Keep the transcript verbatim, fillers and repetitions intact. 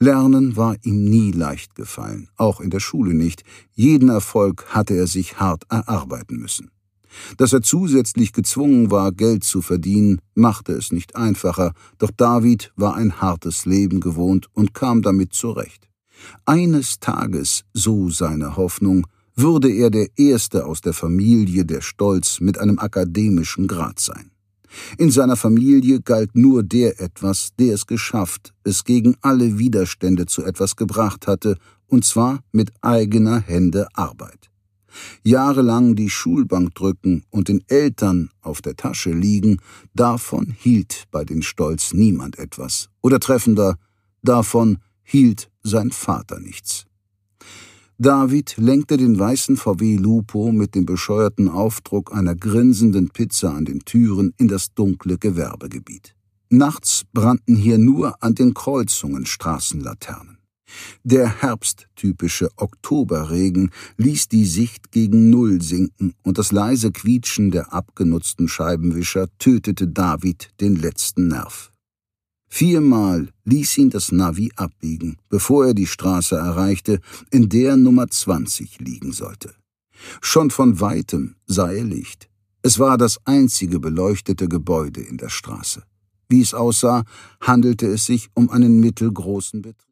Lernen war ihm nie leicht gefallen, auch in der Schule nicht. Jeden Erfolg hatte er sich hart erarbeiten müssen. Dass er zusätzlich gezwungen war, Geld zu verdienen, machte es nicht einfacher, doch David war ein hartes Leben gewohnt und kam damit zurecht. Eines Tages, so seine Hoffnung, würde er der Erste aus der Familie, der stolz mit einem akademischen Grad sein. In seiner Familie galt nur der etwas, der es geschafft, es gegen alle Widerstände zu etwas gebracht hatte, und zwar mit eigener Hände Arbeit. Jahrelang die Schulbank drücken und den Eltern auf der Tasche liegen, davon hielt bei den Stolz niemand etwas. Oder treffender, davon hielt sein Vater nichts. David lenkte den weißen V W Lupo mit dem bescheuerten Aufdruck einer grinsenden Pizza an den Türen in das dunkle Gewerbegebiet. Nachts brannten hier nur an den Kreuzungen Straßenlaternen. Der herbsttypische Oktoberregen ließ die Sicht gegen Null sinken und das leise Quietschen der abgenutzten Scheibenwischer tötete David den letzten Nerv. Viermal ließ ihn das Navi abbiegen, bevor er die Straße erreichte, in der Nummer zwanzig liegen sollte. Schon von weitem sah er Licht. Es war das einzige beleuchtete Gebäude in der Straße. Wie es aussah, handelte es sich um einen mittelgroßen Betrieb.